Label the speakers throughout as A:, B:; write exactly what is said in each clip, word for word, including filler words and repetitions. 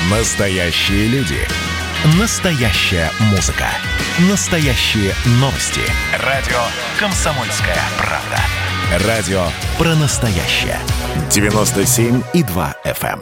A: Настоящие люди. Настоящая музыка. Настоящие новости. Радио «Комсомольская правда». Радио про настоящее. девяносто семь и два эф эм.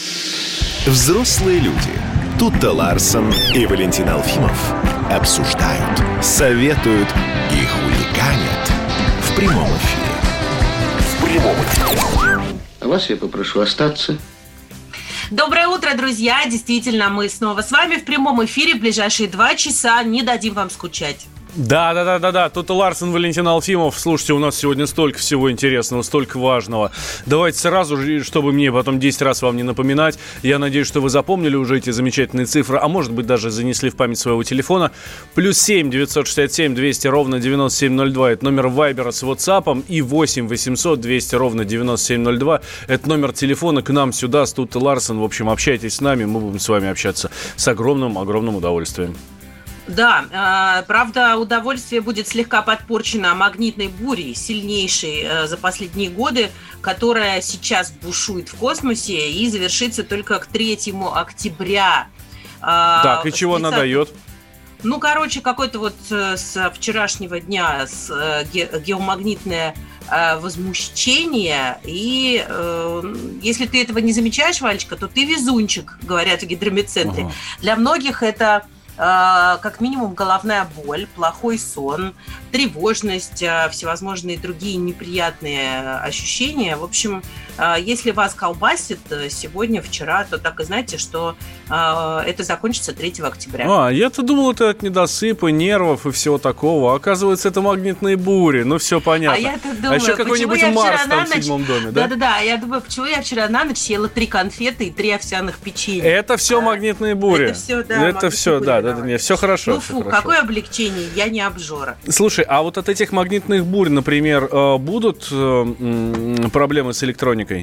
A: Взрослые люди. Тутта Ларсон и Валентин Алфимов обсуждают, советуют и хулиганят в прямом эфире. В прямом эфире.
B: А вас я попрошу остаться.
C: Доброе утро, друзья! Действительно, мы снова с вами в прямом эфире. В ближайшие два часа не дадим вам скучать.
D: Да, да, да, да, да. Тут Ларсон, Валентин Алфимов. Слушайте, у нас сегодня столько всего интересного, столько важного. Давайте сразу же, чтобы мне потом десять раз вам не напоминать. Я надеюсь, что вы запомнили уже эти замечательные цифры, а может быть даже занесли в память своего телефона. Плюс семь девятьсот шестьдесят семь двести ровно девяносто семь ноль два. Это номер Вайбера с WhatsApp. И восемь восемьсот двести ровно девяносто семь ноль два. Это номер телефона к нам сюда, с Тутта Ларсон. В общем, общайтесь с нами, мы будем с вами общаться с огромным-огромным удовольствием.
C: Да, э, правда, удовольствие будет слегка подпорчено магнитной бурей, сильнейшей э, за последние годы, которая сейчас бушует в космосе и завершится только к третьему октября. Э,
D: так, и чего она дает?
C: Ну, короче, какой-то вот э, с вчерашнего дня с, э, ге- геомагнитное э, возмущение. И э, если ты этого не замечаешь, Валечка, то ты везунчик, говорят в гидромедцентре. Ага. Для многих это... как минимум головная боль, плохой сон, тревожность, всевозможные другие неприятные ощущения. В общем, если вас колбасит сегодня, вчера, то так и знайте, что это закончится третьего октября.
D: А, я-то думал, это от недосыпа, нервов и всего такого. А оказывается, это магнитные бури. Ну, все понятно.
C: А я-то думаю,
D: а еще какой-нибудь Марс там в седьмом доме, да?
C: Да-да-да, я думаю, почему я вчера на ночь съела три конфеты и три овсяных печенья.
D: Это все а, магнитные бури.
C: Это все, да.
D: Это все, да, да, да, все хорошо.
C: Ну, фу,
D: хорошо.
C: Какое облегчение, я не обжора.
D: Слушай, а вот от этих магнитных бурь, например, будут проблемы с электроникой?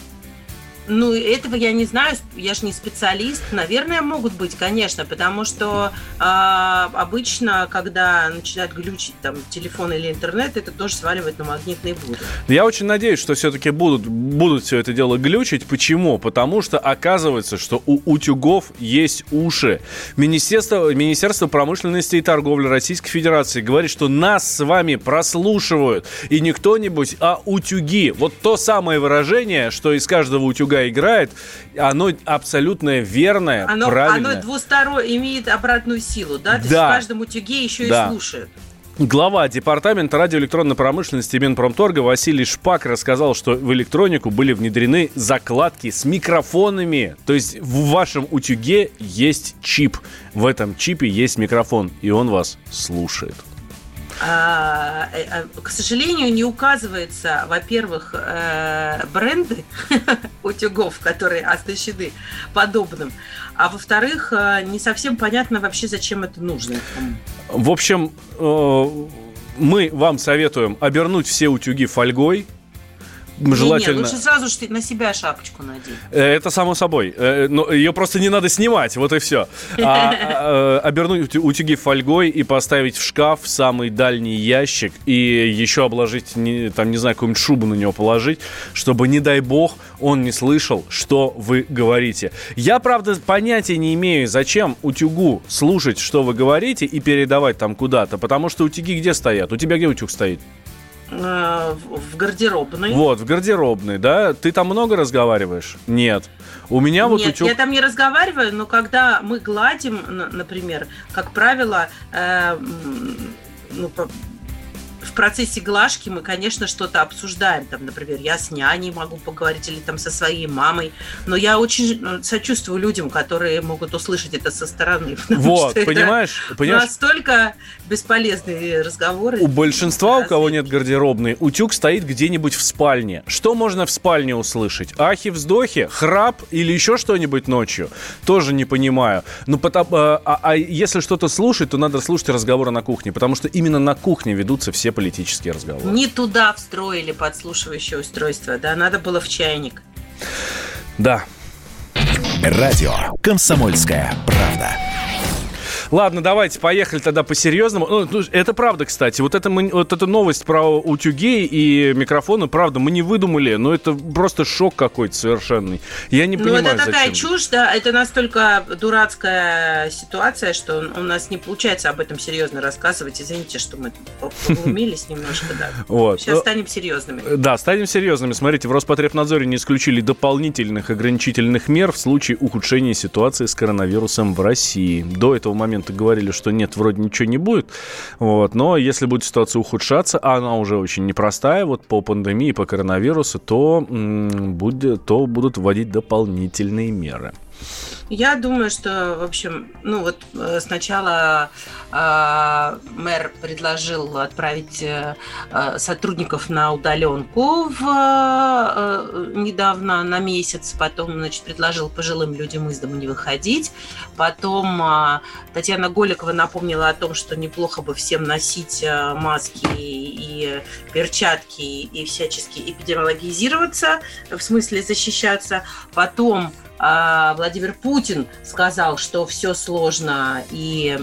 C: Ну, этого я не знаю, я же не специалист. Наверное, могут быть, конечно, потому что э, обычно, когда начинают глючить там телефон или интернет, это тоже сваливает на магнитные бури.
D: Я очень надеюсь, что все-таки будут, будут все это дело глючить. Почему? Потому что оказывается, что у утюгов есть уши. Министерство, Министерство промышленности и торговли Российской Федерации говорит, что нас с вами прослушивают. И не кто-нибудь, а утюги. Вот то самое выражение, что из каждого утюга играет, оно абсолютно верное,
C: оно,
D: правильное.
C: Оно двусторонне имеет обратную силу, да? То есть
D: да.
C: в каждом утюге еще
D: да.
C: и слушают.
D: Глава департамента радиоэлектронной промышленности Минпромторга Василий Шпак рассказал, что в электронику были внедрены закладки с микрофонами. То есть в вашем утюге есть чип. В этом чипе есть микрофон, и он вас слушает.
C: А, к сожалению, не указывается, во-первых, бренды утюгов, которые оснащены подобным, а во-вторых, не совсем понятно вообще, зачем это нужно.
D: В общем, мы вам советуем обернуть все утюги фольгой. Желательно...
C: Не, не, лучше сразу же на себя шапочку надеть.
D: Это само собой. Но ее просто не надо снимать, вот и все. А, а, обернуть утюги фольгой и поставить в шкаф в самый дальний ящик. И еще обложить, не, там, не знаю, какую-нибудь шубу на него положить, чтобы, не дай бог, он не слышал, что вы говорите. Я, правда, понятия не имею, зачем утюгу слушать, что вы говорите, и передавать там куда-то. Потому что утюги где стоят? У тебя где утюг стоит?
C: В гардеробной.
D: Вот, в гардеробной, да? Ты там много разговариваешь? Нет. У меня вот
C: Нет,
D: утюг...
C: я там не разговариваю, но когда мы гладим, например, как правило, э, ну, в процессе глажки мы, конечно, что-то обсуждаем. Там, например, я с няней могу поговорить или там со своей мамой. Но я очень сочувствую людям, которые могут услышать это со стороны.
D: Вот, понимаешь? понимаешь?
C: Настолько бесполезные разговоры.
D: У большинства, у кого нет гардеробной, утюг стоит где-нибудь в спальне. Что можно в спальне услышать? Ахи-вздохи? Храп или еще что-нибудь ночью? Тоже не понимаю. Ну, потому, а, а если что-то слушать, то надо слушать разговоры на кухне, потому что именно на кухне ведутся все политические разговоры.
C: Не туда встроили подслушивающее устройство, да, надо было в чайник.
D: Да.
A: Радио «Комсомольская правда».
D: Ладно, давайте поехали тогда по-серьезному. Ну, это правда, кстати. Вот, это мы, вот эта новость про утюги и микрофоны, правда, мы не выдумали, но это просто шок какой-то совершенный. Я не понимаю,
C: зачем. Ну, это такая
D: зачем.
C: чушь, да, это настолько дурацкая ситуация, что у нас не получается об этом серьезно рассказывать. Извините, что мы поглумились немножко, да. Вот. Сейчас станем серьезными.
D: Да, станем серьезными. Смотрите, в Роспотребнадзоре не исключили дополнительных ограничительных мер в случае ухудшения ситуации с коронавирусом в России. До этого момента говорили, что нет, вроде ничего не будет. Вот. Но если будет ситуация ухудшаться, а она уже очень непростая, вот по пандемии, по коронавирусу, то, м- будет, то будут вводить дополнительные меры.
C: Я думаю, что, в общем, ну вот сначала э, мэр предложил отправить э, сотрудников на удаленку в, э, недавно на месяц, потом, значит, предложил пожилым людям из дома не выходить, потом э, Татьяна Голикова напомнила о том, что неплохо бы всем носить э, маски и, и перчатки и всячески эпидемиологизироваться, в смысле защищаться, потом Владимир Путин сказал, что все сложно и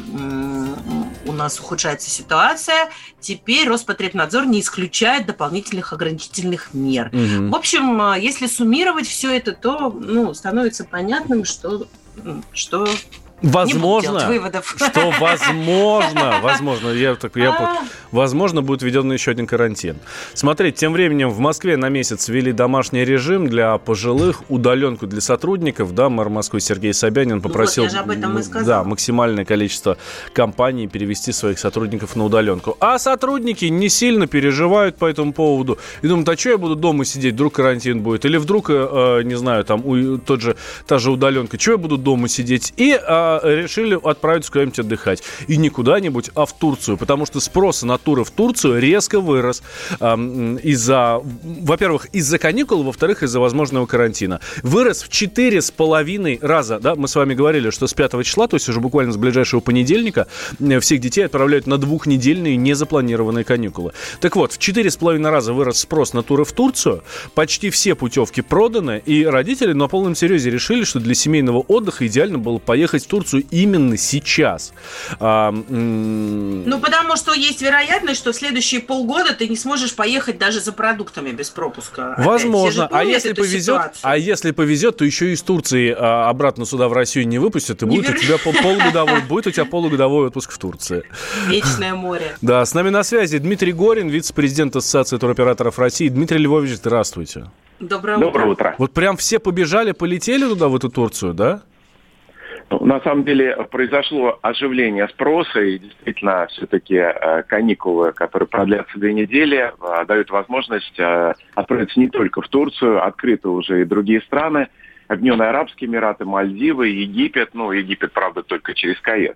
C: у нас ухудшается ситуация. Теперь Роспотребнадзор не исключает дополнительных ограничительных мер. Угу. В общем, если суммировать все это, то ну, становится понятным, что... что
D: Возможно, что возможно, возможно, я так, я, возможно, будет введен еще один карантин. Смотрите, тем временем в Москве на месяц ввели домашний режим для пожилых, удаленку для сотрудников. Да, мэр Москвы Сергей Собянин попросил,
C: ну вот, я же об этом и сказала.
D: Да, максимальное количество компаний перевести своих сотрудников на удаленку. А сотрудники не сильно переживают по этому поводу и думают, а что я буду дома сидеть, вдруг карантин будет, или вдруг, э, не знаю, там у, тот же, та же удаленка, что я буду дома сидеть, и э, решили отправиться куда-нибудь отдыхать. И не куда-нибудь, а в Турцию. Потому что спрос на туры в Турцию резко вырос. Эм, из-за, во-первых, из-за каникул, во-вторых, из-за возможного карантина. Вырос в четыре с половиной раза. Да? Мы с вами говорили, что с пятого числа, то есть уже буквально с ближайшего понедельника, всех детей отправляют на двухнедельные незапланированные каникулы. Так вот, в четыре с половиной раза вырос спрос на туры в Турцию. Почти все путевки проданы. И родители на полном серьезе решили, что для семейного отдыха идеально было поехать в Турцию именно сейчас. А, м-
C: ну, потому что есть вероятность, что в следующие полгода ты не сможешь поехать даже за продуктами без пропуска.
D: Возможно. А если повезет, а если повезет, то еще и из Турции а, обратно сюда в Россию не выпустят, и не будет вер... у тебя полугодовой, будет у тебя полугодовой отпуск в Турции.
C: Вечное море.
D: Да, с нами на связи Дмитрий Горин, вице-президент Ассоциации туроператоров России. Дмитрий Львович, здравствуйте.
C: Доброе утро.
E: Доброе утро.
D: Вот прям все побежали, полетели туда, в эту Турцию, да?
E: На самом деле произошло оживление спроса, и действительно все-таки э, каникулы, которые продлятся две недели, э, дают возможность э, отправиться не только в Турцию, открыты уже и другие страны, Объединенные Арабские Эмираты, Мальдивы, Египет, ну, Египет, правда, только через Каир.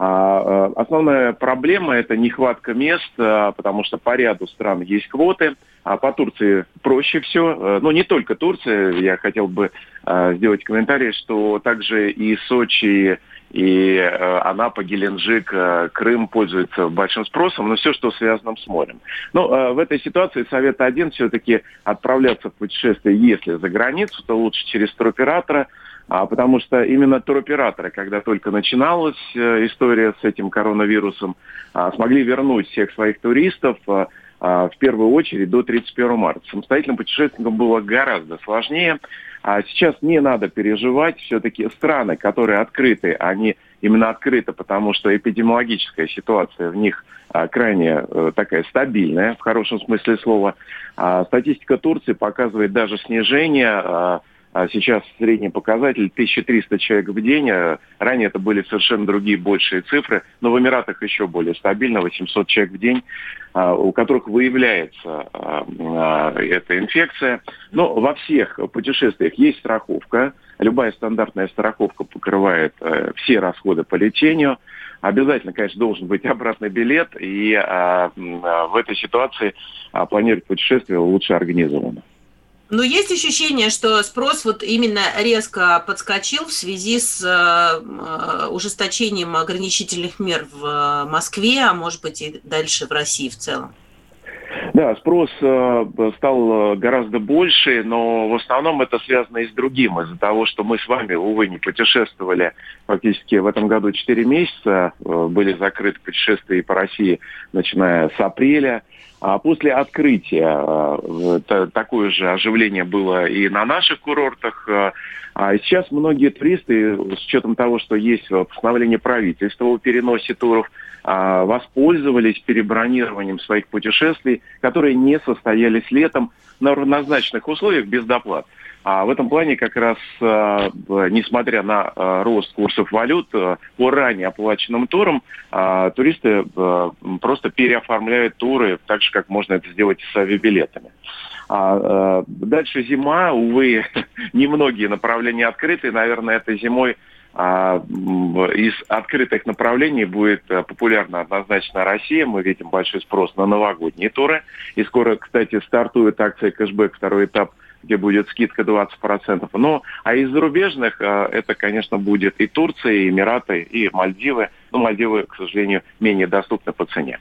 E: А, э, основная проблема – это нехватка мест, э, потому что по ряду стран есть квоты. А по Турции проще все. Но не только Турция. Я хотел бы э, сделать комментарий, что также и Сочи, и э, Анапа, Геленджик, э, Крым пользуются большим спросом, но все, что связано с морем. Но э, в этой ситуации совет один все-таки отправляться в путешествие, если за границу, то лучше через туроператора, а, потому что именно туроператоры, когда только начиналась э, история с этим коронавирусом, э, смогли вернуть всех своих туристов, э, в первую очередь до тридцать первого марта. Самостоятельным путешественникам было гораздо сложнее. А сейчас не надо переживать. Все-таки страны, которые открыты, они именно открыты, потому что эпидемиологическая ситуация в них а, крайне а, такая стабильная, в хорошем смысле слова. А, статистика Турции показывает даже снижение. А, Сейчас средний показатель тысяча триста человек в день. Ранее это были совершенно другие большие цифры, но в Эмиратах еще более стабильно, восемьсот человек в день, у которых выявляется эта инфекция. Но во всех путешествиях есть страховка. Любая стандартная страховка покрывает все расходы по лечению. Обязательно, конечно, должен быть обратный билет, и в этой ситуации планировать путешествие лучше организованно.
C: Но есть ощущение, что спрос вот именно резко подскочил в связи с э, ужесточением ограничительных мер в Москве, а может быть и дальше в России в целом?
E: Да, спрос э, стал гораздо больше, но в основном это связано и с другим. Из-за того, что мы с вами, увы, не путешествовали фактически в этом году четыре месяца, э, были закрыты путешествия по России, начиная с апреля. А после открытия э, такое же оживление было и на наших курортах. Э, а сейчас многие туристы, с учетом того, что есть постановление правительства о переносе туров, э, воспользовались перебронированием своих путешествий, которые не состоялись летом на равнозначных условиях без доплат. А в этом плане как раз, э, несмотря на э, рост курсов валют, э, по ранее оплаченным турам э, туристы э, просто переоформляют туры так же, как можно это сделать с авиабилетами. А, э, дальше зима, увы, немногие направления открыты. Наверное, этой зимой э, из открытых направлений будет э, популярна однозначно Россия. Мы видим большой спрос на новогодние туры. И скоро, кстати, стартует акция «Кэшбэк», второй этап, где будет скидка двадцать процентов. Ну, а из зарубежных э, это, конечно, будет и Турция, и Эмираты, и Мальдивы. Но Мальдивы, к сожалению, менее доступны по цене.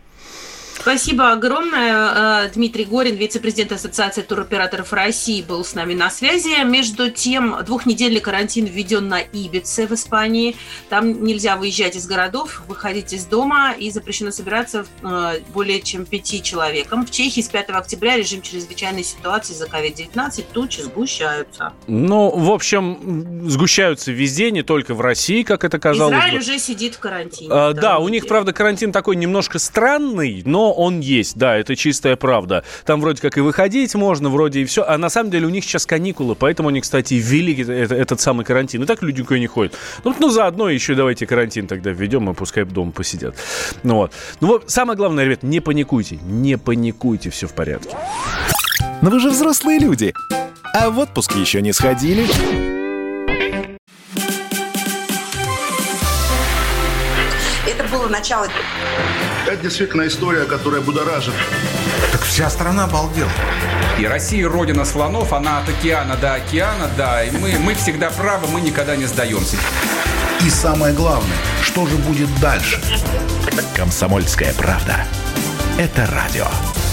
C: Спасибо огромное. Дмитрий Горин, вице-президент Ассоциации туроператоров России, был с нами на связи. Между тем, двухнедельный карантин введен на Ибице в Испании. Там нельзя выезжать из городов, выходить из дома, и запрещено собираться более чем пяти человеком. В Чехии с пятого октября режим чрезвычайной ситуации за ковид девятнадцать, тучи сгущаются.
D: Ну, в общем, сгущаются везде, не только в России, как это казалось.
C: Израиль уже сидит в карантине.
D: А, да, у них, правда, карантин такой немножко странный, но он есть, да, это чистая правда. Там вроде как и выходить можно, вроде и все. А на самом деле у них сейчас каникулы, поэтому они, кстати, ввели этот, этот самый карантин. И так люди никуда не ходят. Ну, ну, заодно еще давайте карантин тогда введем, и пускай дома посидят. Ну вот. Ну вот, самое главное, ребят, не паникуйте. Не паникуйте, все в порядке.
A: Но вы же взрослые люди. А в отпуск еще не сходили?
C: Это было начало.
F: Это действительно история, которая будоражит.
G: Так вся страна обалдела.
H: И Россия родина слонов, она от океана до океана, да. И мы, мы всегда правы, мы никогда не сдаемся.
G: И самое главное, что же будет дальше?
A: «Комсомольская правда». Это радио.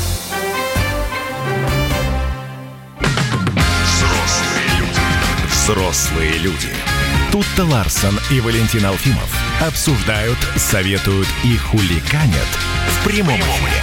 A: Взрослые люди. Взрослые люди. Тут-то Ларсон и Валентин Алфимов обсуждают, советуют и хулиганят в прямом эфире.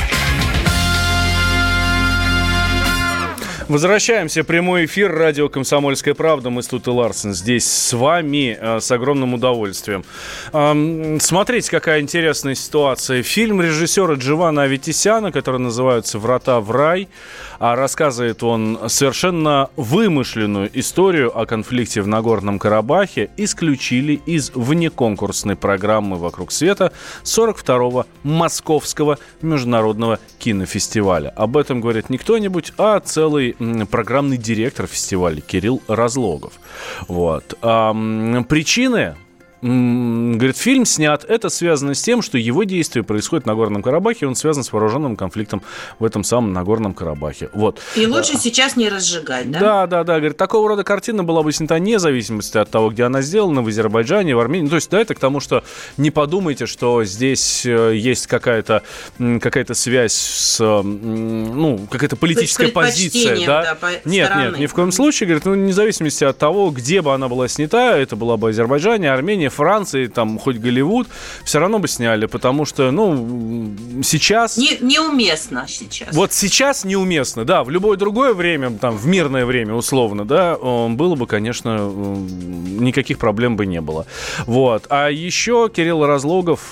D: Возвращаемся в прямой эфир. Радио «Комсомольская правда». Мы с Тут и Ларсон здесь с вами э, с огромным удовольствием. Э, смотрите, какая интересная ситуация. Фильм режиссера Дживана Аветисяна, который называется «Врата в рай», а рассказывает он совершенно вымышленную историю о конфликте в Нагорном Карабахе, исключили из внеконкурсной программы «Вокруг света» сорок второго Московского международного кинофестиваля. Об этом говорит не кто-нибудь, а целый программный директор фестиваля Кирилл Разлогов. Вот. А, причины... Говорит, фильм снят, это связано с тем, что его действие происходит в Нагорном Карабахе, он связан с вооруженным конфликтом в этом самом Нагорном Карабахе. Вот.
C: И лучше а, сейчас не разжигать, да?
D: Да, да, да. Говорит, такого рода картина была бы снята вне зависимости от того, где она сделана, в Азербайджане, в Армении. То есть, да, это к тому, что не подумайте, что здесь есть какая-то, какая-то связь с, ну, какая-то политическая позиция, да? Да, по нет, стороны. Нет, ни в коем случае. Говорит, ну, вне зависимости от того, где бы она была снята, это была бы Азербайджане, Армения, Франции, там, хоть Голливуд, все равно бы сняли, потому что, ну, сейчас...
C: Не, неуместно сейчас.
D: Вот сейчас неуместно, да, в любое другое время, там, в мирное время, условно, да, было бы, конечно, никаких проблем бы не было. Вот. А еще Кирилл Разлогов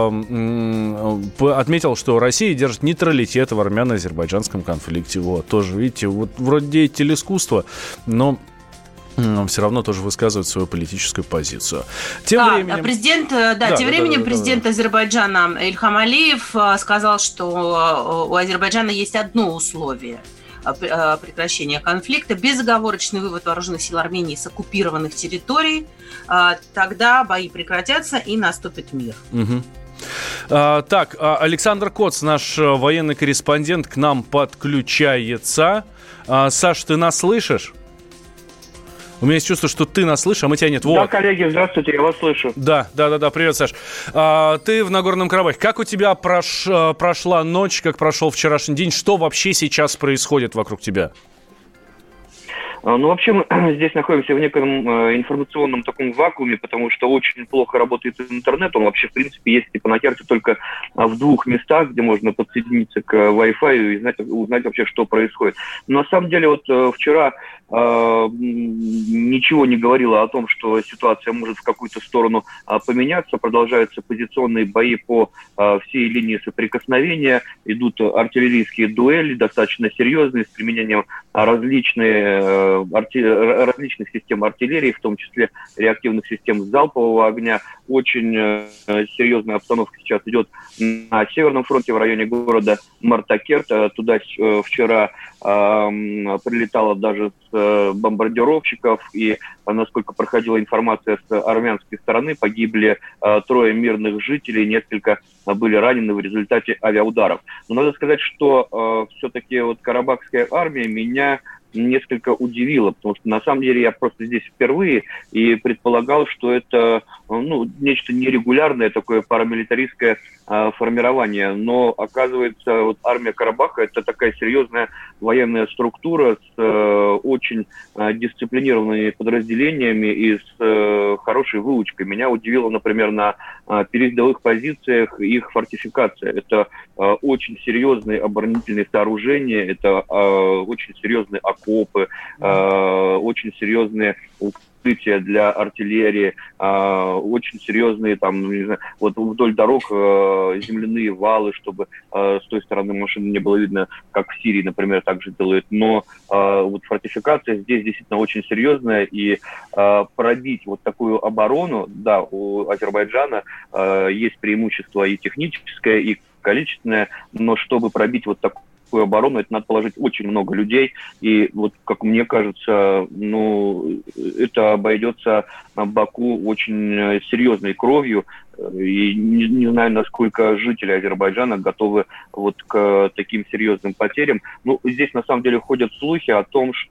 D: э, отметил, что Россия держит нейтралитет в армяно-азербайджанском конфликте. Вот, тоже, видите, вот вроде деятель искусства, но... но все равно тоже высказывает свою политическую позицию. Тем
C: а,
D: временем...
C: Президент, да, да, тем да, временем да, да, президент да, да. Азербайджана Ильхам Алиев сказал, что у Азербайджана есть одно условие прекращения конфликта: безоговорочный вывод вооруженных сил Армении с оккупированных территорий. Тогда бои прекратятся и наступит мир.
D: Угу. А, так, Александр Коц, наш военный корреспондент, к нам подключается. А, Саш, ты нас слышишь? У меня есть чувство, что ты нас слышишь, а мы тебя нет. Вот.
I: Да, коллеги, здравствуйте, я вас слышу.
D: Да, да, да, да, привет, Саш. А, ты в Нагорном Карабахе. Как у тебя прош... прошла ночь, как прошел вчерашний день? Что вообще сейчас происходит вокруг тебя?
I: Ну, вообще, мы здесь находимся в неком информационном таком вакууме, потому что очень плохо работает интернет. Он вообще, в принципе, есть типа на карте только в двух местах, где можно подсоединиться к Wi-Fi и знать, узнать вообще, что происходит. Но на самом деле, вот вчера э, ничего не говорило о том, что ситуация может в какую-то сторону э, поменяться. Продолжаются позиционные бои по э, всей линии соприкосновения. Идут артиллерийские дуэли, достаточно серьезные, с применением различных, э, арти... различных систем артиллерии, в том числе реактивных систем залпового огня. Очень э, серьезная обстановка сейчас идет на Северном фронте в районе города Мартакерт. Туда э, вчера э, прилетало даже с э, бомбардировщиков, и, насколько проходила информация с армянской стороны, погибли э, трое мирных жителей, несколько э, были ранены в результате авиаударов. Но надо сказать, что э, все-таки вот карабахская армия меня несколько удивило, потому что на самом деле я просто здесь впервые и предполагал, что это ну, нечто нерегулярное, такое парамилитаристское э, формирование. Но оказывается, вот армия Карабаха — это такая серьезная военная структура с э, очень э, дисциплинированными подразделениями и с э, хорошей выучкой. Меня удивило, например, на э, передовых позициях их фортификация. Это э, очень серьезные оборонительные сооружения, это э, очень серьезные окопы, э, очень серьезные укрытия для артиллерии, э, очень серьезные там, не знаю, вот вдоль дорог э, земляные валы, чтобы э, с той стороны машины не было видно, как в Сирии, например, так же делают. Но э, вот фортификация здесь действительно очень серьезная, и э, пробить вот такую оборону, да, у Азербайджана э, есть преимущество и техническое, и количественное, но чтобы пробить вот такую такую оборону, это надо положить очень много людей, и вот, как мне кажется, ну, это обойдется Баку очень серьезной кровью, и не, не знаю, насколько жители Азербайджана готовы вот к таким серьезным потерям. Ну, здесь, на самом деле, ходят слухи о том, что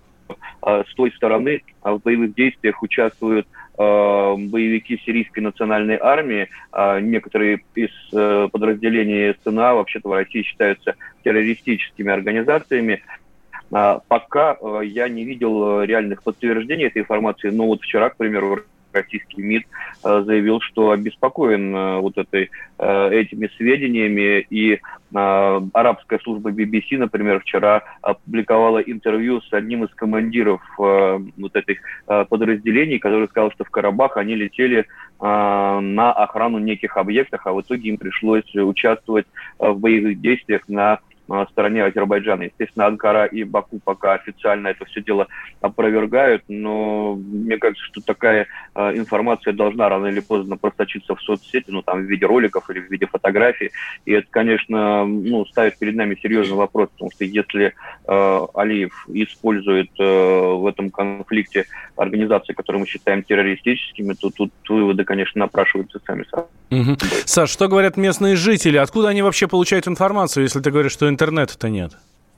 I: а, с той стороны а, в боевых действиях участвуют боевики сирийской национальной армии. Некоторые из подразделений СНА вообще-то в России считаются террористическими организациями. Пока я не видел реальных подтверждений этой информации, но вот вчера, к примеру, российский МИД заявил, что обеспокоен вот этой, этими сведениями, и арабская служба би би си, например, вчера опубликовала интервью с одним из командиров вот этих подразделений, который сказал, что в Карабах они летели на охрану неких объектов, а в итоге им пришлось участвовать в боевых действиях на стороне Азербайджана. Естественно, Анкара и Баку пока официально это все дело опровергают, но мне кажется, что такая э, информация должна рано или поздно просочиться в соцсети, ну, там, в виде роликов или в виде фотографий. И это, конечно, ну, ставит перед нами серьезный вопрос, потому что если э, Алиев использует э, в этом конфликте организации, которые мы считаем террористическими, то тут выводы, конечно, напрашиваются сами собой.
D: Угу. Саш, что говорят местные жители? Откуда они вообще получают информацию, если ты говоришь, что интернета-то нет?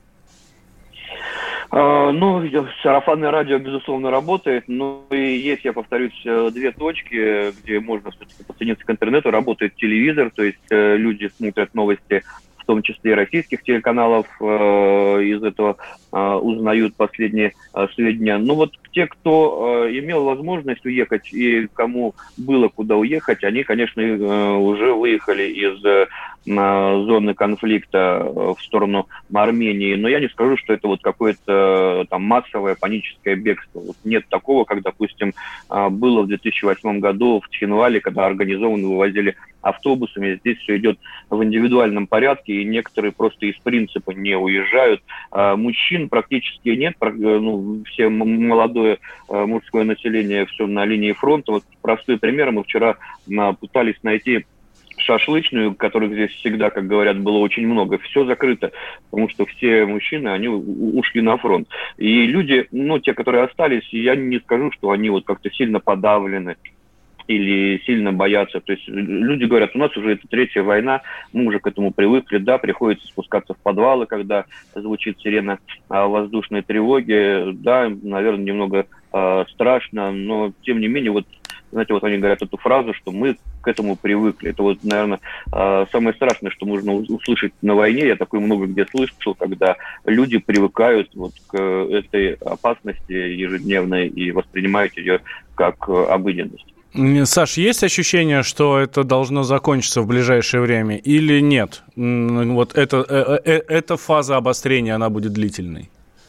I: Uh, ну, сарафанное радио, безусловно, работает, но и есть, я повторюсь, две точки, где можно все-таки подсоединиться к интернету. Работает телевизор, то есть э, люди смотрят новости, в том числе и российских телеканалов, э, из этого э, узнают последние э, сведения. Но вот те, кто э, имел возможность уехать и кому было куда уехать, они, конечно, э, уже выехали из э, зоны конфликта в сторону Армении. Но я не скажу, что это вот какое-то там массовое паническое бегство. Вот нет такого, как, допустим, было в две тысячи восьмом году в Тхинвале, когда организованно вывозили автобусами. Здесь все идет в индивидуальном порядке, и некоторые просто из принципа не уезжают. Мужчин практически нет. Ну, все молодое мужское население все на линии фронта. Вот простой пример. Мы вчера пытались найти шашлычную, которых здесь всегда, как говорят, было очень много. Все закрыто, потому что все мужчины, они ушли на фронт. И люди, ну, те, которые остались, я не скажу, что они вот как-то сильно подавлены или сильно боятся. То есть люди говорят, у нас уже это третья война, мы уже к этому привыкли, да, приходится спускаться в подвалы, когда звучит сирена воздушной тревоги, да, наверное, немного э, страшно, но тем не менее, вот, знаете, вот они говорят эту фразу, что мы к этому привыкли. Это вот, наверное, э, самое страшное, что можно услышать на войне. Я такое много где слышал, когда люди привыкают вот к этой опасности ежедневной и воспринимают ее как обыденность.
D: Саш, есть ощущение, что это должно закончиться в ближайшее время или нет? Вот это, эта фаза обострения, она будет длительной?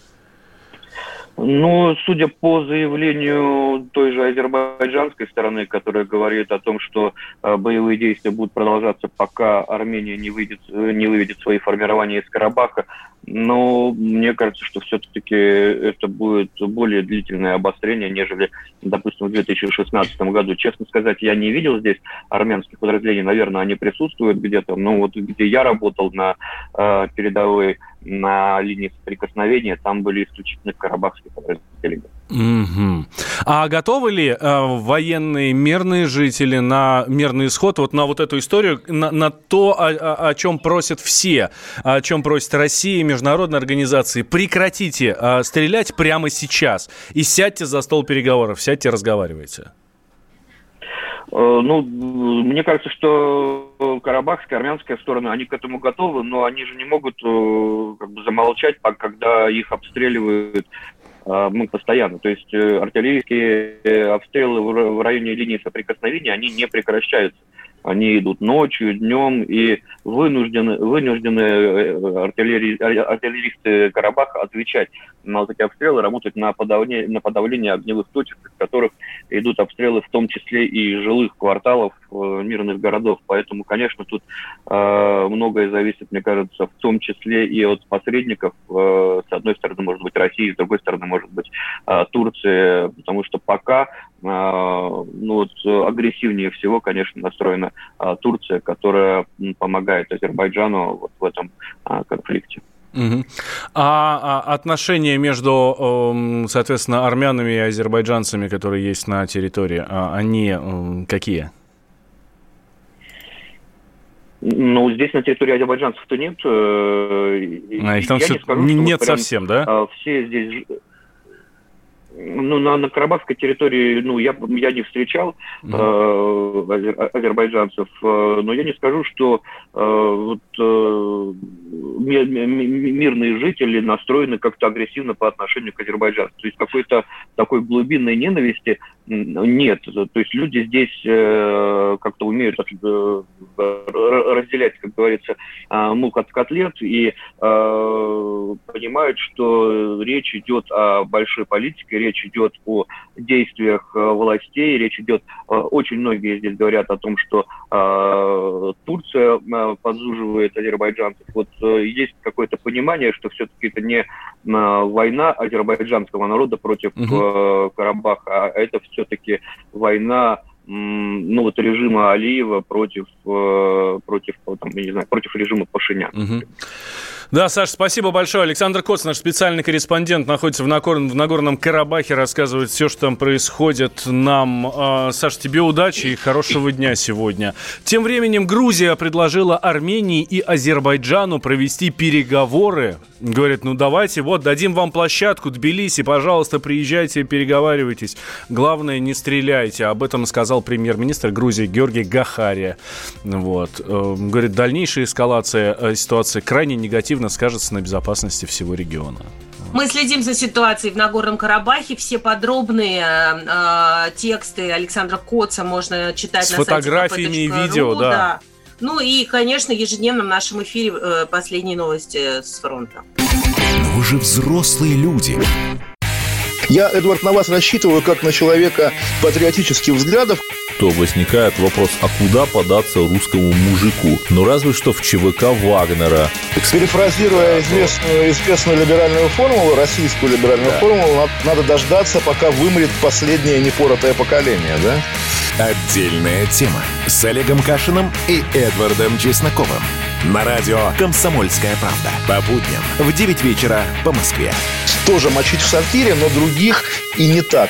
I: Ну, судя по заявлению той же азербайджанской стороны, которая говорит о том, что э, боевые действия будут продолжаться, пока Армения не выйдет, не выведет свои формирования из Карабаха, но мне кажется, что все-таки это будет более длительное обострение, нежели, допустим, в две тысячи шестнадцатом году. Честно сказать, я не видел здесь армянских подразделений, наверное, они присутствуют где-то, но вот где я работал на э, передовой, на линии соприкосновения, там были исключительно карабахские подразделения.
D: Угу. А готовы ли э, военные мирные жители на мирный исход, вот на вот эту историю, на, на то, о, о, о чем просят все, о чем просит Россия, международные организации? Прекратите э, стрелять прямо сейчас и сядьте за стол переговоров, сядьте, разговаривайте.
I: Ну, мне кажется, что карабахская, армянская сторона, они к этому готовы, но они же не могут как бы замолчать, когда их обстреливают ну, постоянно. То есть артиллерийские обстрелы в районе линии соприкосновения, они не прекращаются. Они идут ночью, днем, и вынуждены, вынуждены артиллери, артиллеристы Карабаха отвечать на вот эти обстрелы, работать на подавление, на подавление огневых точек, из которых идут обстрелы в том числе и жилых кварталов э, мирных городов. Поэтому, конечно, тут э, многое зависит, мне кажется, в том числе и от посредников. Э, с одной стороны, может быть, Россия, с другой стороны, может быть, э, Турция, потому что пока э, ну, вот, агрессивнее всего, конечно, настроена э, Турция, которая помогает Азербайджану вот в этом э, конфликте.
D: Угу. А, а отношения между, соответственно, армянами и азербайджанцами, которые есть на территории, они какие?
I: Ну, здесь на территории азербайджанцев-то нет.
D: А их там все... не скажу, нет совсем, да?
I: Все здесь... Ну, на, на карабахской территории, ну, я, я не встречал mm-hmm. э, азербайджанцев, э, но я не скажу, что э, вот, э, ми, ми, мирные жители настроены как-то агрессивно по отношению к азербайджанцам. То есть какой-то такой глубинной ненависти нет. То есть люди здесь э, как-то умеют э, разделять, как говорится, э, мух от котлет и э, понимают, что речь идет о большой политике, речь идет о действиях э, властей, речь идет, э, очень многие здесь говорят о том, что э, Турция э, подзуживает азербайджанцев. Вот э, есть какое-то понимание, что все-таки это не э, война азербайджанского народа против э, Карабаха, а это все-таки война ну, вот режима Алиева против, э, против, там, я не знаю, против режима Пашиняна.
D: Угу. Да, Саш, спасибо большое. Александр Коц, наш специальный корреспондент, находится в, Нагорном, в Нагорном Карабахе, рассказывает все, что там происходит нам. Э, Саш, тебе удачи и хорошего дня сегодня. Тем временем Грузия предложила Армении и Азербайджану провести переговоры. Говорит, ну давайте, вот, дадим вам площадку, Тбилиси, пожалуйста, приезжайте, переговаривайтесь. Главное, не стреляйте. Об этом сказал премьер-министр Грузии Георгий Гахария. Вот. Говорит, дальнейшая эскалация ситуации крайне негативно скажется на безопасности всего региона.
C: Мы следим за ситуацией в Нагорном Карабахе. Все подробные э, тексты Александра Коца можно читать
D: с
C: на
D: фотографиями
C: сайте
D: и видео, да.
C: да. Ну и, конечно, ежедневно в нашем эфире э, последние новости с фронта.
A: Но вы же взрослые люди.
F: Я, Эдвард, на вас рассчитываю как на человека патриотических взглядов.
J: То возникает вопрос, а куда податься русскому мужику? Ну, разве что в ЧВК Вагнера.
F: Перефразируя известную, известную либеральную формулу, российскую либеральную да. формулу, надо дождаться, пока вымрет последнее непоротое поколение, да?
A: Отдельная тема с Олегом Кашиным и Эдвардом Чесноковым. На радио «Комсомольская правда». По будням в девять вечера по Москве.
F: Тоже мочить в сортире, но других и не так.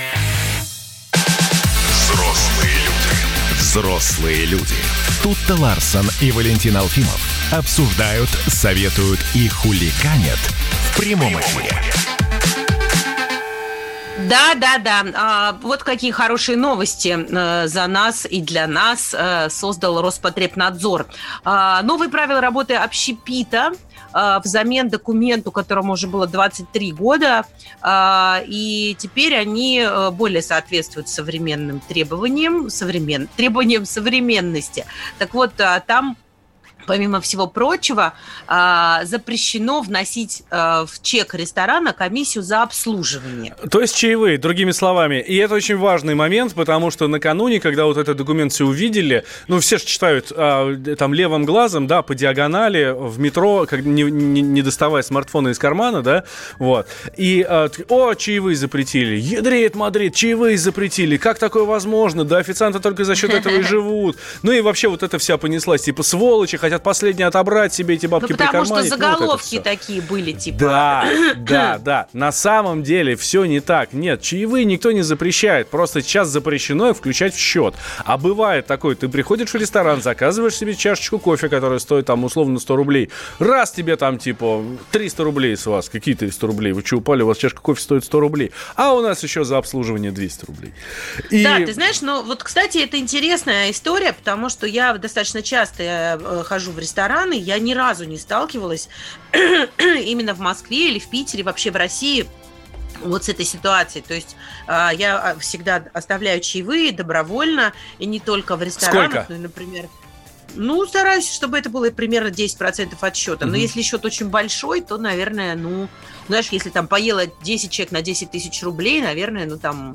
A: Взрослые люди. Взрослые люди. Тут-то Ларсон и Валентин Алфимов обсуждают, советуют и хулиганят в прямом эфире.
C: Да, да, да. А, вот какие хорошие новости а, за нас и для нас а, создал Роспотребнадзор. А, новые правила работы общепита а, взамен документу, которому уже было двадцать три года, а, и теперь они более соответствуют современным требованиям, современ... требованиям современности. Так вот, а, там помимо всего прочего, запрещено вносить в чек ресторана комиссию за обслуживание.
D: То есть чаевые, другими словами. И это очень важный момент, потому что накануне, когда вот этот документ все увидели, ну, все же читают там левым глазом, да, по диагонали, в метро, как, не, не, не доставая смартфона из кармана, да, вот. И, о, чаевые запретили. Ядрит Мадрид, чаевые запретили. Как такое возможно? Да, официанты только за счет этого и живут. Ну и вообще вот это вся понеслась. Типа, сволочи, хотят последние отобрать себе эти бабки,
C: ну, потому
D: прикарманить.
C: что заголовки вот такие были, типа.
D: Да, да, да. На самом деле все не так. Нет, чаевые никто не запрещает. Просто сейчас запрещено их включать в счет. А бывает такое, ты приходишь в ресторан, заказываешь себе чашечку кофе, которая стоит там условно сто рублей. Раз тебе там типа триста рублей с вас. Какие триста рублей? Вы что, упали? У вас чашка кофе стоит сто рублей. А у нас еще за обслуживание двести рублей. И...
C: Да, ты знаешь, ну вот, кстати, это интересная история, потому что я достаточно часто хожу в рестораны, я ни разу не сталкивалась именно в Москве или в Питере, вообще в России вот с этой ситуацией. То есть я всегда оставляю чаевые добровольно, и не только в ресторанах, но и, например... Ну, стараюсь, чтобы это было примерно десять процентов от счета. Но mm-hmm. если счет очень большой, то, наверное, ну, знаешь, если там поело десять человек на десять тысяч рублей, наверное, ну, там...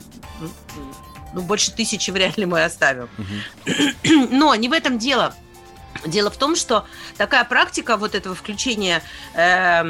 C: Ну, больше тысячи вряд ли мы оставим. Mm-hmm. Но не в этом дело. Дело в том, что такая практика вот этого включения э,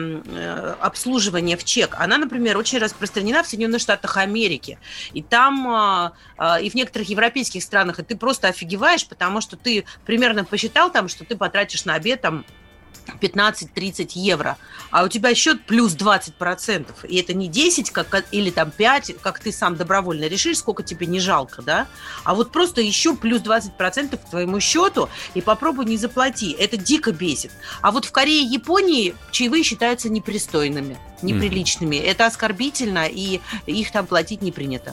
C: э, обслуживания в чек, она, например, очень распространена в Соединенных Штатах Америки. И там, э, э, и в некоторых европейских странах, и ты просто офигеваешь, потому что ты примерно посчитал там, что ты потратишь на обед там пятнадцать-тридцать евро, а у тебя счет плюс двадцать процентов. И это не десять как, или там пять, как ты сам добровольно решишь, сколько тебе не жалко, да? А вот просто еще плюс двадцать процентов к твоему счету, и попробуй не заплати. Это дико бесит. А вот в Корее и Японии чаевые считаются непристойными, неприличными. Mm-hmm. Это оскорбительно, и их там платить не принято.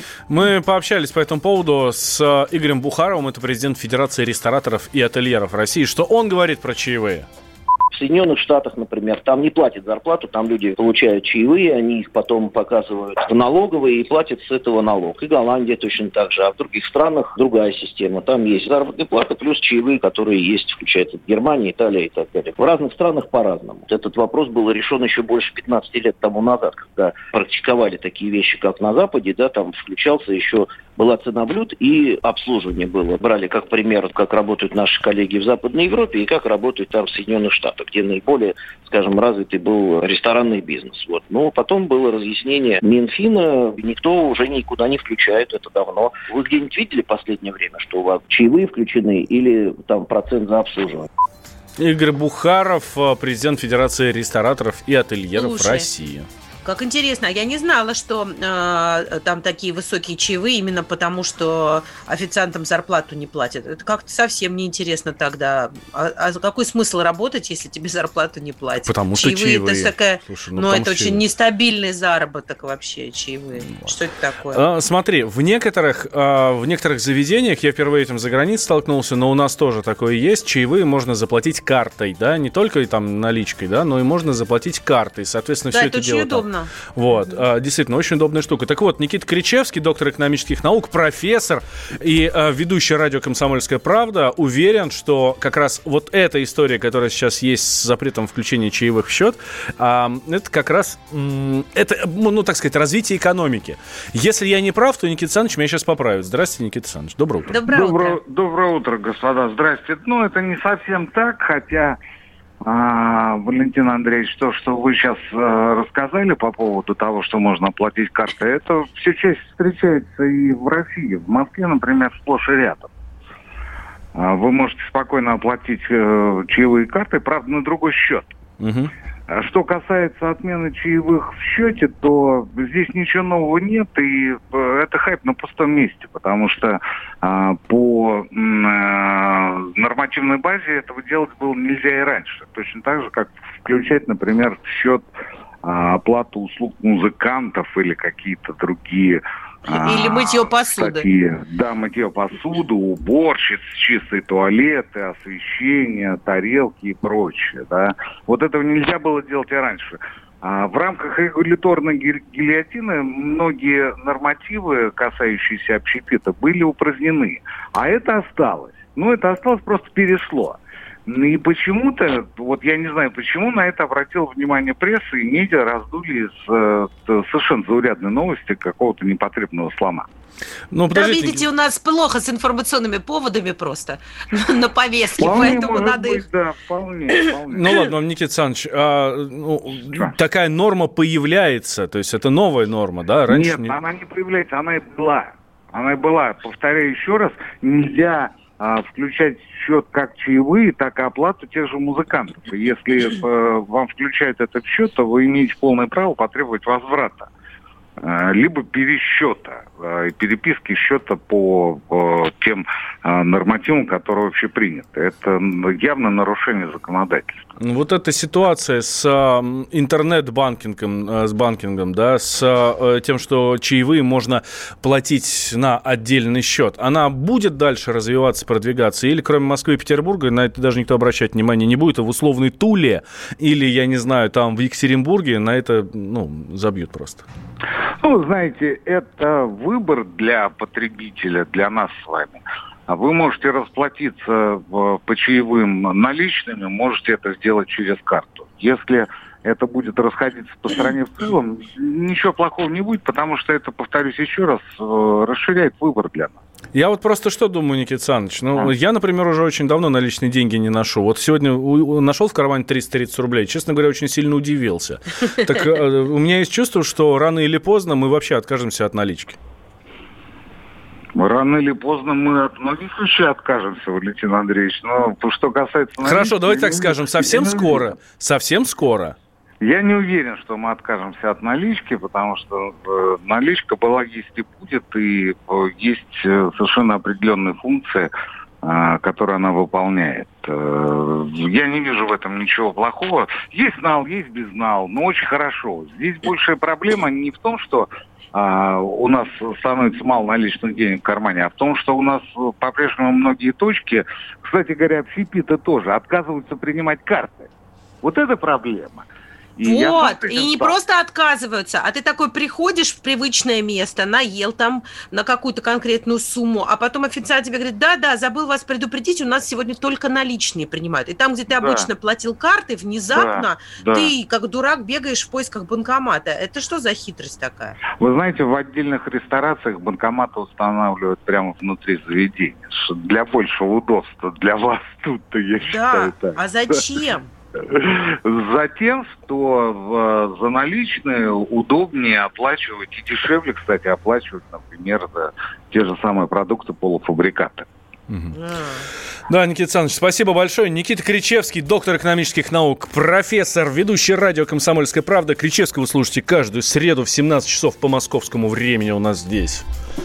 D: Мы пообщались по этому поводу с Игорем Бухаровым, это президент Федерации рестораторов и ательеров России. Что он говорит про чаевые?
K: В Соединенных Штатах, например, там не платят зарплату, там люди получают чаевые, они их потом показывают в налоговые и платят с этого налог. И Голландия точно так же, а в других странах другая система. Там есть заработная плата плюс чаевые, которые есть, включается в Германии, Италия и так далее. В разных странах по-разному. Этот вопрос был решен еще больше пятнадцати лет тому назад, когда практиковали такие вещи, как на Западе, да, там включался еще, была цена блюд и обслуживание было. Брали как пример, как работают наши коллеги в Западной Европе и как работают там в Соединенных Штатах, где наиболее, скажем, развитый был ресторанный бизнес. Вот. Но потом было разъяснение Минфина, никто уже никуда не включает, это давно. Вы где-нибудь видели в последнее время, что у вас чаевые включены или там процент за обслуживание?
D: Игорь Бухаров, президент Федерации рестораторов и ательеров Слушай. России.
C: Как интересно, я не знала, что э, там такие высокие чаевые именно потому, что официантам зарплату не платят. Это как-то совсем неинтересно тогда. А, а какой смысл работать, если тебе зарплату не платят?
D: Потому что чаевые.
C: чаевые. Это, такая,
D: Слушай, ну,
C: ну, это очень
D: чаевые.
C: Нестабильный заработок вообще, чаевые. Вот. Что это такое?
D: А, смотри, в некоторых, а, в некоторых заведениях, я впервые этим за границей столкнулся, но у нас тоже такое есть, чаевые можно заплатить картой, да, не только там наличкой, да, но и можно заплатить картой. Соответственно,
C: да,
D: все
C: это,
D: это
C: очень
D: дело
C: удобно.
D: Там. Вот, mm-hmm. действительно, очень удобная штука. Так вот, Никита Кричевский, доктор экономических наук, профессор и э, ведущий радио «Комсомольская правда», уверен, что как раз вот эта история, которая сейчас есть с запретом включения чаевых в счет, э, это как раз, э, это, ну, так сказать, развитие экономики. Если я не прав, то Никита Александрович меня сейчас поправит. Здравствуйте, Никита Александрович. Доброе утро.
C: Доброе утро.
L: Доброе, доброе утро, господа. Здрасте. Ну, это не совсем так, хотя... А, Валентин Андреевич, то, что вы сейчас а, рассказали по поводу того, что можно оплатить картой, это все чаще встречается и в России. В Москве, например, сплошь и рядом. А, вы можете спокойно оплатить а, чаевые карты, правда, на другой счет.
D: Угу.
L: А что касается отмены чаевых в счете, то здесь ничего нового нет, и это хайп на пустом месте, потому что а, по а, нормативной базе этого делать было нельзя и раньше. Точно так же, как включать, например, в счет оплату услуг музыкантов или какие-то другие...
C: Или мытье посуды.
L: Такие, да, мытье посуды, уборщиц, чистые туалеты, освещение, тарелки и прочее. Да. Вот этого нельзя было делать и раньше. А в рамках регуляторной гильотины многие нормативы, касающиеся общепита, были упразднены. А это осталось. Ну, это осталось, просто перешло. И почему-то, вот я не знаю, почему на это обратила внимание пресса, и медиа раздули из э, совершенно заурядной новости какого-то непотребного слона.
C: Ну, да, видите, у нас плохо с информационными поводами просто на повестке, вполне поэтому надо быть, их...
L: Да, вполне, вполне.
D: Ну ладно, Никита Александрович, а, ну, такая норма появляется, то есть это новая норма, да? Раньше
L: Нет,
D: не...
L: она не появляется, она и была. Она и была. Повторяю еще раз, нельзя... включать счет как чаевые, так и оплату тех же музыкантов. И если э, вам включают этот счет, то вы имеете полное право потребовать возврата. Э, либо пересчета, э, переписки счета по э, тем э, нормативам, которые вообще приняты. Это явно нарушение законодательства.
D: Вот эта ситуация с э, интернет-банкингом, э, с банкингом, да, с э, тем, что чаевые можно платить на отдельный счет, она будет дальше развиваться, продвигаться? Или кроме Москвы и Петербурга на это даже никто обращать внимания не будет, а в условной Туле или, я не знаю, там в Екатеринбурге на это, ну, забьют просто?
L: Ну, знаете, это выбор для потребителя, для нас с вами. Вы можете расплатиться по чаевым наличными, можете это сделать через карту. Если это будет расходиться по стране в целом, ничего плохого не будет, потому что это, повторюсь еще раз, расширяет выбор для нас.
D: Я вот просто что думаю, Никита Александрович, ну, а? я, например, уже очень давно наличные деньги не ношу. Вот сегодня у, нашел в кармане триста тридцать рублей, честно говоря, очень сильно удивился. Так у меня есть чувство, что рано или поздно мы вообще откажемся от налички.
L: Рано или поздно мы от многих вещей откажемся, Валентин Андреевич. Но что касается...
D: Хорошо, налички, давайте так скажем, совсем скоро, совсем скоро.
L: Я не уверен, что мы откажемся от налички, потому что э, наличка была, есть и будет, и э, есть э, совершенно определенные функции, э, которые она выполняет. Э, я не вижу в этом ничего плохого. Есть нал, есть безнал, но очень хорошо. Здесь большая проблема не в том, что Uh, у нас становится мало наличных денег в кармане, а в том, что у нас по-прежнему многие точки, кстати говоря, общепита тоже отказываются принимать карты. Вот это проблема.
C: И вот, и не просто отказываются, а ты такой приходишь в привычное место, наел там на какую-то конкретную сумму, а потом официант тебе говорит, да-да, забыл вас предупредить, у нас сегодня только наличные принимают. И там, где ты да. обычно платил карты, внезапно да, ты, да. как дурак, бегаешь в поисках банкомата. Это что за хитрость такая?
L: Вы знаете, в отдельных ресторациях банкоматы устанавливают прямо внутри заведения. Для большего удобства, для вас тут-то, я
C: да,
L: считаю так.
C: А зачем?
L: Затем, что за наличные удобнее оплачивать и дешевле, кстати, оплачивать, например, за те же самые продукты, полуфабрикаты.
D: Угу. Да, Никита Александрович, спасибо большое. Никита Кричевский, доктор экономических наук, профессор, ведущий радио «Комсомольская правда». Кричевского вы слушаете каждую среду в семнадцать часов по московскому времени у нас здесь.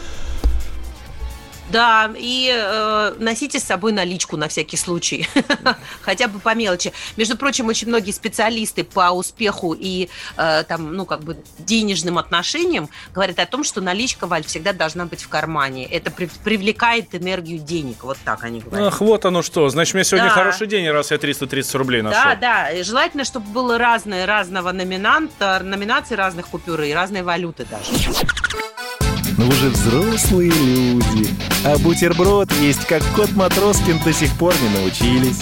C: Да, и э, носите с собой наличку на всякий случай, хотя бы по мелочи. Между прочим, очень многие специалисты по успеху и э, там, ну, как бы денежным отношениям говорят о том, что наличка, Валь, всегда должна быть в кармане. Это при- привлекает энергию денег, вот так они говорят.
D: Ах, вот оно что. Значит, у меня сегодня да. хороший день, раз я триста тридцать рублей нашел.
C: Да, да. И желательно, чтобы было разное, разного номинанта, номинации разных купюр и разной валюты даже.
M: Но вы же взрослые люди. А бутерброд есть как кот Матроскин до сих пор не научились.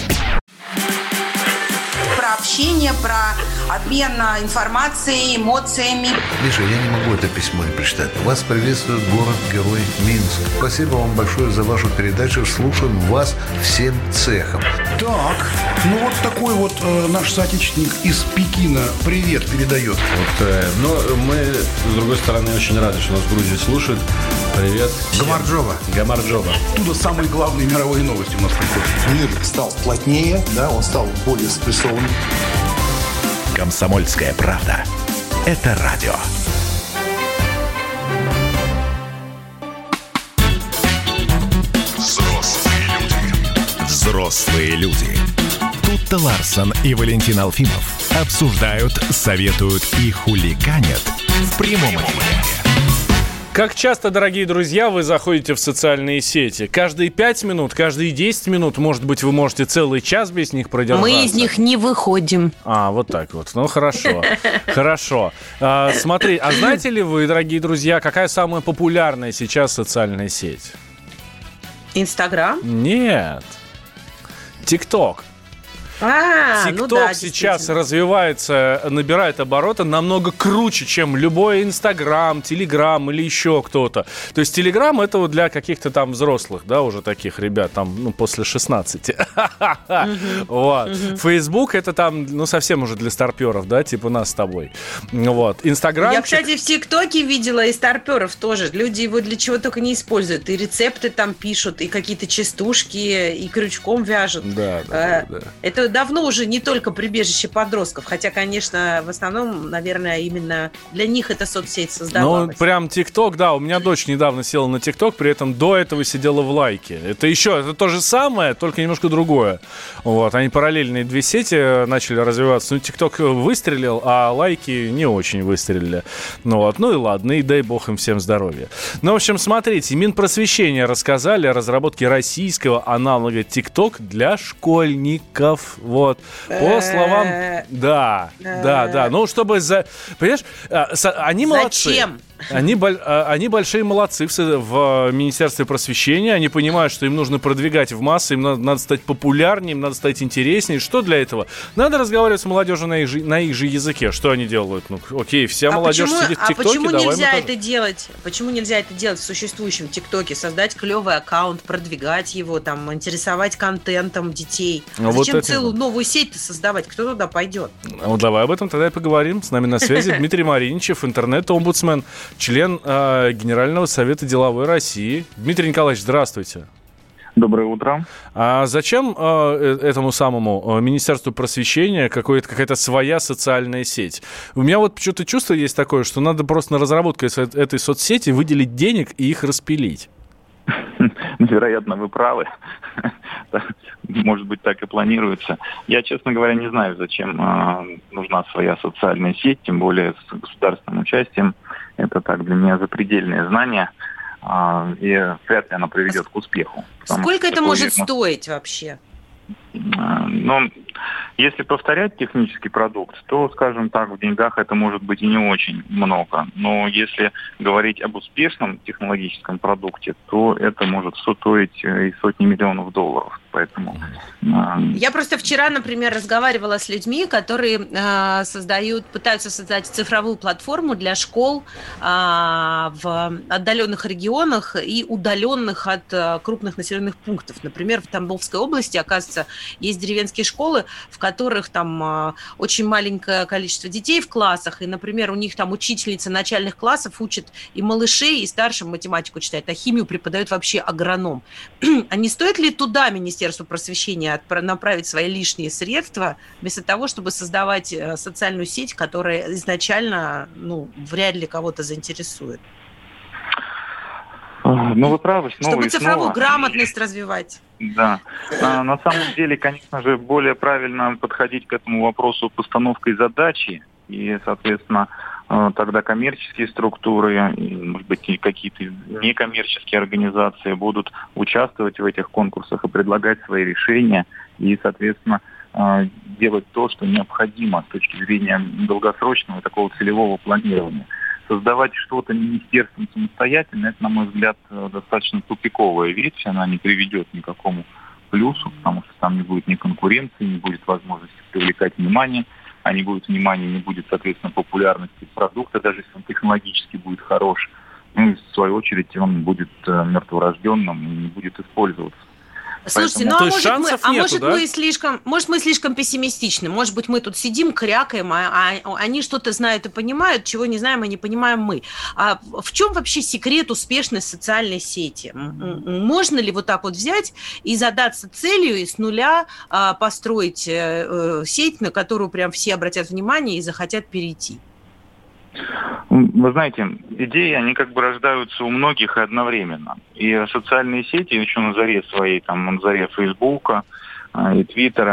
N: Про общение, про обмен информацией, эмоциями.
G: Миша, я не могу это письмо не прочитать. Вас приветствует город-герой Минск. Спасибо вам большое за вашу передачу. Слушаем вас всем цехом.
O: Так, ну вот такой вот э, наш соотечественник из Пекина привет передает.
P: Вот, э, но мы, с другой стороны, очень рады, что нас в Грузии слушают. Привет.
O: Гамарджоба.
P: Гамарджоба.
O: Оттуда самые главные мировые новости у нас приходят.
Q: Мир стал плотнее, да, он стал более спрессованным.
A: «Комсомольская правда». Это радио. Взрослые люди. Взрослые люди. Тутта Ларсон и Валентин Алфимов обсуждают, советуют и хулиганят в прямом эфире.
D: Как часто, дорогие друзья, вы заходите в социальные сети? Каждые пять минут, каждые десять минут, может быть, вы можете целый час без них продержаться?
C: Мы из них не выходим.
D: А, вот так вот. Ну, хорошо. Хорошо. А, смотри, а знаете ли вы, дорогие друзья, какая самая популярная сейчас социальная сеть?
C: Инстаграм?
D: Нет. ТикТок.
C: А,
D: ТикТок
C: ну да,
D: сейчас развивается, набирает обороты намного круче, чем любой Инстаграм, Телеграм или еще кто-то. То есть Телеграм — это вот для каких-то там взрослых, да, уже таких ребят, там, ну, после шестнадцати. Вот. Фейсбук — это там, ну, совсем уже для старперов, да, типа нас с тобой. Вот. Инстаграм...
C: Я, кстати, в ТикТоке видела и старперов тоже. Люди его для чего только не используют. И рецепты там пишут, и какие-то частушки, и крючком вяжут.
D: Да, да, да.
C: Это давно уже не только прибежище подростков, хотя, конечно, в основном, наверное, именно для них эта соцсеть создавалась.
D: Ну, прям ТикТок, да, у меня дочь недавно села на ТикТок, при этом до этого сидела в Лайке. Это еще, это то же самое, только немножко другое. Вот, они параллельные две сети начали развиваться. Ну, ТикТок выстрелил, а Лайки не очень выстрелили. Ну, вот, ну и ладно, и дай бог им всем здоровья. Ну, в общем, смотрите, Минпросвещения рассказали о разработке российского аналога ТикТок для школьников. Вот, по словам... Да, да, да. Ну, чтобы... за, Понимаешь, они молодцы.
C: Зачем?
D: Они, они большие молодцы в, в Министерстве просвещения. Они понимают, что им нужно продвигать в массы, им надо, надо стать популярнее, им надо стать интереснее. Что для этого? Надо разговаривать с молодежью на их же, на их же языке. Что они делают? Ну, окей, вся
C: а
D: молодежь
C: почему,
D: сидит в ТикТоке.
C: А почему
D: давай
C: нельзя это делать? Почему нельзя это делать в существующем ТикТоке? Создать клевый аккаунт, продвигать его, там, интересовать контентом детей. А зачем вот целую новую сеть-то создавать? Кто туда пойдет?
D: Ну, давай об этом тогда и поговорим. С нами на связи Дмитрий Мариничев, интернет-омбудсмен, член э, Генерального совета деловой России. Дмитрий Николаевич, здравствуйте.
R: Доброе утро.
D: А зачем э, этому самому э, Министерству просвещения какая-то своя социальная сеть? У меня вот почему-то чувство есть такое, что надо просто на разработку этой соцсети выделить денег и их распилить.
R: Вероятно, вы правы. Может быть, так и планируется. Я, честно говоря, не знаю, зачем э, нужна своя социальная сеть, тем более с государственным участием. Это так для меня запредельное знание, э, и вряд ли она приведет к успеху.
C: Сколько это может стоить вообще?
R: Э, ну, если повторять технический продукт, то, скажем так, в деньгах это может быть и не очень много. Но если говорить об успешном технологическом продукте, то это может стоить и сотни миллионов долларов. Поэтому...
C: Я просто вчера, например, разговаривала с людьми, которые э, создают, пытаются создать цифровую платформу для школ э, в отдаленных регионах и удаленных от э, крупных населенных пунктов. Например, в Тамбовской области, оказывается, есть деревенские школы, в которых там э, очень маленькое количество детей в классах, и, например, у них там учительница начальных классов учит и малышей, и старшим математику читает, а химию преподает вообще агроном. А не стоит ли туда Министерство просвещения направить свои лишние средства, вместо того, чтобы создавать социальную сеть, которая изначально, ну, вряд ли кого-то заинтересует?
R: Ну, вы правы, снова
C: Чтобы
R: и
C: цифровую
R: снова.
C: грамотность развивать.
R: Да. А, на самом деле, конечно же, более правильно подходить к этому вопросу постановкой задачи, и, соответственно, тогда коммерческие структуры, и, может быть, и какие-то некоммерческие организации будут участвовать в этих конкурсах и предлагать свои решения, и, соответственно, делать то, что необходимо с точки зрения долгосрочного такого целевого планирования. Создавать что-то министерством самостоятельно, это, на мой взгляд, достаточно тупиковая вещь, она не приведет ни к какому плюсу, потому что там не будет ни конкуренции, не будет возможности привлекать внимание, а не будет внимания, не будет, соответственно, популярности продукта, даже если он технологически будет хорош. Ну и, в свою очередь, он будет э, мертворожденным и не будет использоваться.
C: Слушайте,
R: Поэтому...
C: ну а может, мы, а
R: нету,
C: может,
R: да?
C: мы слишком, может мы слишком пессимистичны, может быть мы тут сидим, крякаем, а, а они что-то знают и понимают, чего не знаем и не понимаем мы. А в чем вообще секрет успешной социальной сети? Можно ли вот так вот взять и задаться целью и с нуля а, построить а, сеть, на которую прям все обратят внимание и захотят перейти?
R: Вы знаете, идеи, они как бы рождаются у многих и одновременно. И социальные сети, еще на заре своей, там, на заре Фейсбука и Твиттера,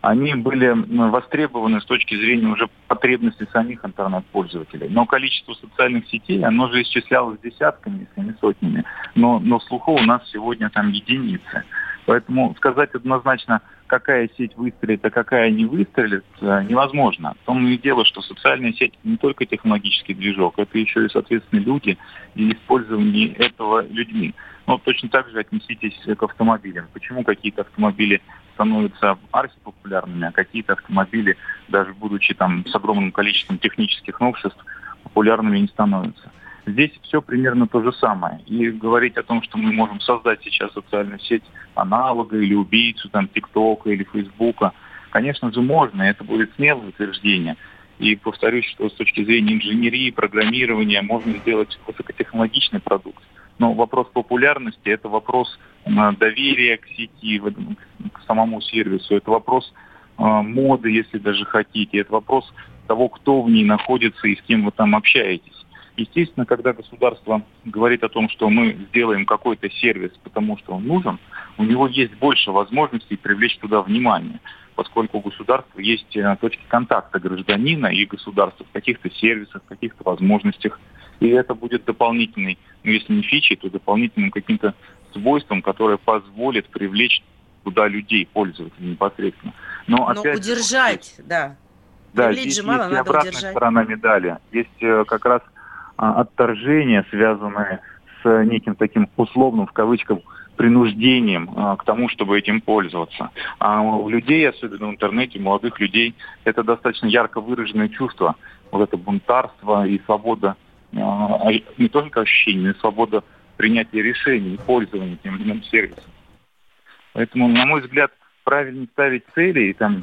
R: они были востребованы с точки зрения уже потребностей самих интернет-пользователей. Но количество социальных сетей, оно же исчислялось десятками, если не сотнями. Но, но слуху у нас сегодня там единицы. Поэтому сказать однозначно, какая сеть выстрелит, а какая не выстрелит, невозможно. В том и дело, что социальная сеть не только технологический движок, это еще и, соответственно, люди и использование этого людьми. Но точно так же отнеситесь к автомобилям. Почему какие-то автомобили становятся архипопулярными, а какие-то автомобили, даже будучи там с огромным количеством технических новшеств, популярными не становятся. Здесь все примерно то же самое. И говорить о том, что мы можем создать сейчас социальную сеть аналога или убийцу там ТикТока или Фейсбука, конечно же, можно. Это будет смелое утверждение. И повторюсь, что с точки зрения инженерии, программирования можно сделать высокотехнологичный продукт. Но вопрос популярности – это вопрос доверия к сети, к самому сервису. Это вопрос моды, если даже хотите. Это вопрос того, кто в ней находится и с кем вы там общаетесь. Естественно, когда государство говорит о том, что мы сделаем какой-то сервис, потому что он нужен, у него есть больше возможностей привлечь туда внимание, поскольку у государства есть точки контакта гражданина и государства в каких-то сервисах, в каких-то возможностях. И это будет дополнительной, ну, если не фичей, то дополнительным каким-то свойством, которое позволит привлечь туда людей, пользователей непосредственно. Но,
C: Но
R: опять
C: удержать, же, да.
R: Да,
C: привлечь
R: здесь
C: же мало,
R: есть и
C: надо
R: обратная
C: удержать.
R: сторона медали. Есть как раз отторжение, связанное с неким таким условным, в кавычках, принуждением а, к тому, чтобы этим пользоваться. А у людей, особенно в интернете, у молодых людей, это достаточно ярко выраженное чувство. Вот это бунтарство и свобода, а, не только ощущение, но и свобода принятия решений и пользования тем или иным сервисом. Поэтому, на мой взгляд, правильно ставить цели и, там,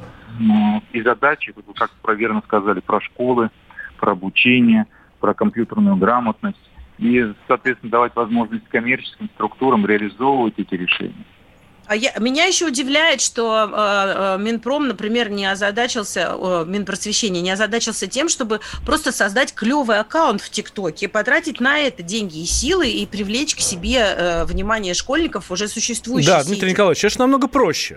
R: и задачи, как вы верно сказали, про школы, про обучение, про компьютерную грамотность и, соответственно, давать возможность коммерческим структурам реализовывать эти решения.
C: А я, меня еще удивляет, что э, э, Минпром, например, не озадачился, э, Минпросвещение не озадачился тем, чтобы просто создать клевый аккаунт в ТикТоке, потратить на это деньги и силы и привлечь к себе э, внимание школьников уже существующей
D: Да,
C: сети.
D: Дмитрий Николаевич, это же намного проще.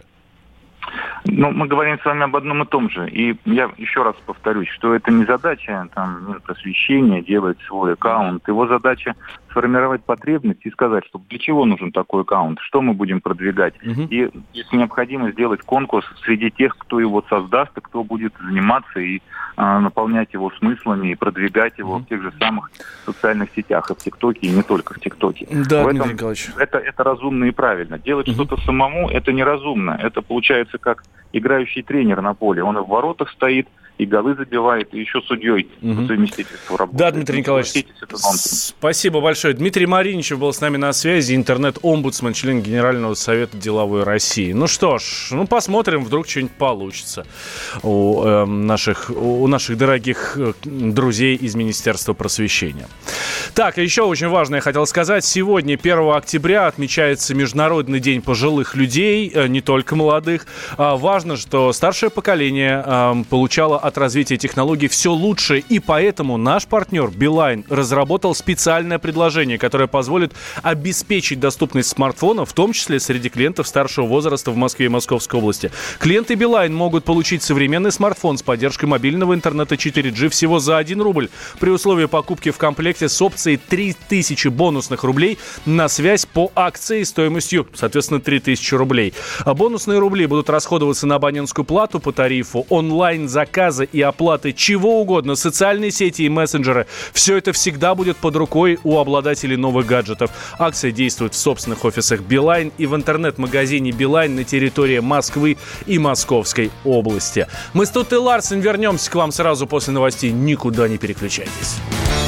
R: Ну, мы говорим с вами об одном и том же. И я еще раз повторюсь, что это не задача там, Минпросвещения делать свой аккаунт. Его задача сформировать потребность и сказать, что для чего нужен такой аккаунт, что мы будем продвигать. Uh-huh. И, если необходимо, сделать конкурс среди тех, кто его создаст, и кто будет заниматься и а, наполнять его смыслами и продвигать его uh-huh. в тех же самых социальных сетях, и в ТикТоке, и не только в ТикТоке.
D: Да,
R: в
D: Дмитрий
R: этом,
D: Николаевич.
R: Это, это разумно и правильно. Делать uh-huh. что-то самому – это неразумно. Это получается как играющий тренер на поле. Он и в воротах стоит, и голы забивает, и еще судьей угу. по совместительству работает.
D: Да, Дмитрий Николаевич, спасибо большое. Дмитрий Мариничев был с нами на связи, интернет-омбудсмен, член Генерального совета деловой России. Ну что ж, ну посмотрим, вдруг что-нибудь получится у, э, наших, у наших дорогих друзей из Министерства просвещения. Так, еще очень важное я хотел сказать. Сегодня, первого октября, отмечается Международный день пожилых людей, э, не только молодых. А важно, что старшее поколение э, получало от развития технологий все лучшее, и поэтому наш партнер Билайн разработал специальное предложение, которое позволит обеспечить доступность смартфонов, в том числе среди клиентов старшего возраста в Москве и Московской области. Клиенты Билайн могут получить современный смартфон с поддержкой мобильного интернета четыре джи всего за один рубль при условии покупки в комплекте с опцией три тысячи бонусных рублей на связь по акции стоимостью, соответственно, три тысячи рублей. А бонусные рубли будут расходоваться на абонентскую плату по тарифу, онлайн-заказы и оплаты чего угодно, социальные сети и мессенджеры. Все это всегда будет под рукой у обладателей новых гаджетов. Акция действует в собственных офисах Билайн и в интернет-магазине Билайн на территории Москвы и Московской области. Мы с Тутой Ларсен вернемся к вам сразу после новостей. Никуда не переключайтесь.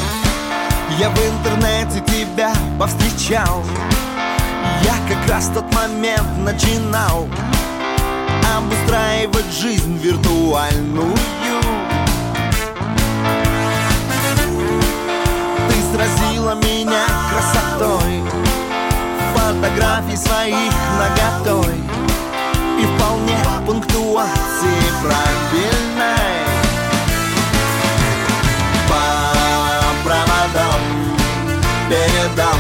S: Я в интернете тебя повстречал. Я как раз в тот момент начинал обустраивать жизнь виртуальную. Ты сразила меня красотой, фотографий своих наготой и вполне пунктуации правильной. По проводам передам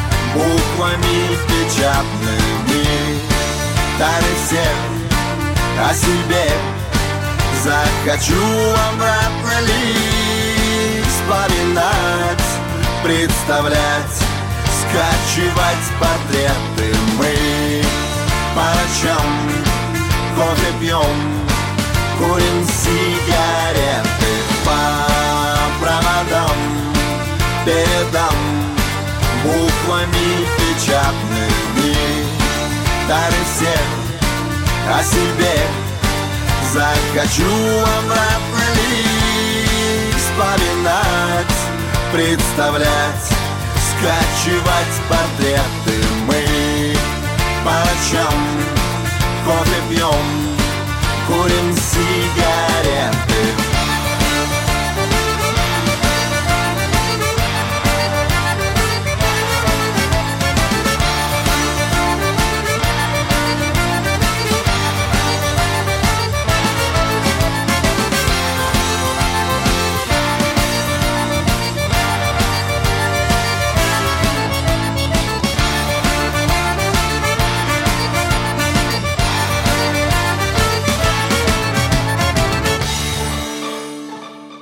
S: буквами печатными, дали всем о себе. Захочу обратно лишь вспоминать, представлять, скачивать портреты. Мы по ночам кофе пьем, курим сигареты по проводам, передам буквами печатными дары всех о себе. Захочу обратно лишь вспоминать, представлять, скачивать портреты. Мы по ночам кофе пьем, курим сигареты.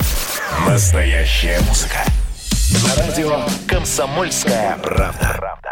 A: Настоящая музыка. На радио «Комсомольская правда».